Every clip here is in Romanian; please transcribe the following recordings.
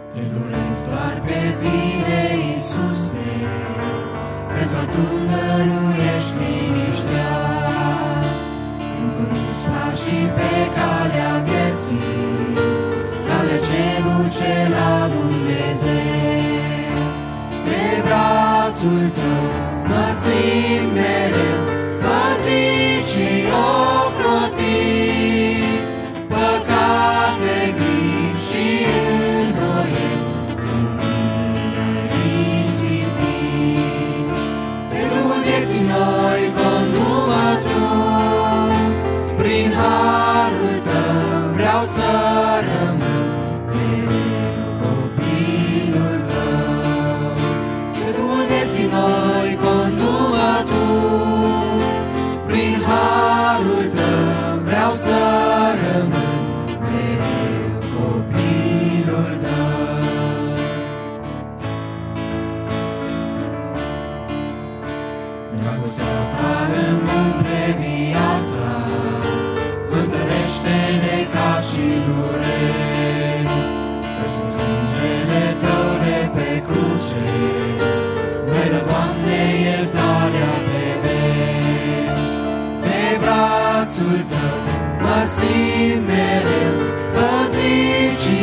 Te doresc doar pe tine, Iisuse, că-ți doar Tu dăruiești liniștea. Îmi conduci pașii pe calea vieții, calea ce duce la Dumnezeu. Pe brațul Tău mă simt mereu păzit și ocrotit. Păcate, griji și îndoieli Tu mi-ai risipit. Pe drumul vieții noi condu-mă Tu, prin harul Tău vreau să rămân mereu copilul Tău. Pe drumul vieții noi condu-mă Tu, prin harul Tău vreau să rămân mereu copilul Tău. Dragostea Ta îmi umple viața, întărește-ne ca și dureri, căci în sângele Tău de pe cruce mi-ai dat, Doamne, iertarea pe veci. Pe brațul Tău mă simt mereu păzit și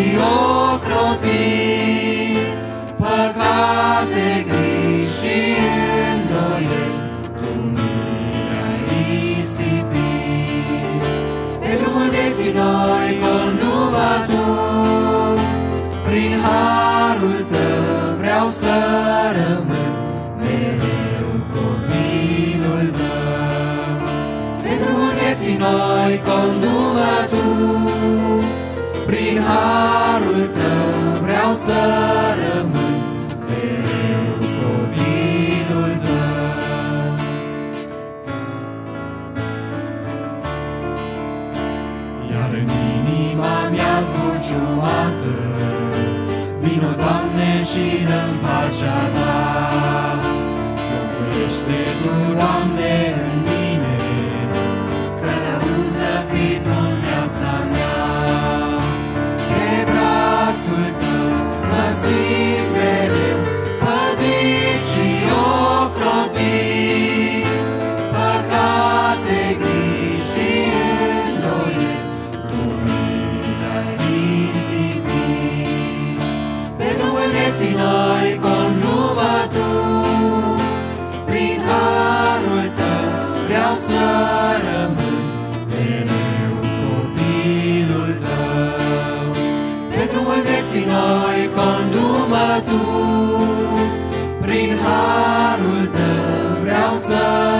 ocrotit. Păcate, griji și îndoieli Tu mi-ai risipit. Pe drumul vieții noi condu-mă Tu, prin harul Tău vreau să rămân mereu copilul Tău. Pe drumul vieții noi condu-mă Tu, prin harul Tău vreau să rămân mereu copilul Tău. Iar în inima mea zbuciumată, vino, Doamne, și dă-mi pacea Ta. Locuiește Tu, Doamne, în mine, că n-auzi să fii Tu în viața mea. Pe brațul Tău mă simt mereu păzit și ocrotit. Păcate, griji și îndoieli Tu mi-ai risipit. Pe drumul vieții noi condu-mă Tu, prin harul Tău vreau să rămân mereu copilul Tău. Pe drumul vieții noi condu-mă Tu, prin harul Tău vreau să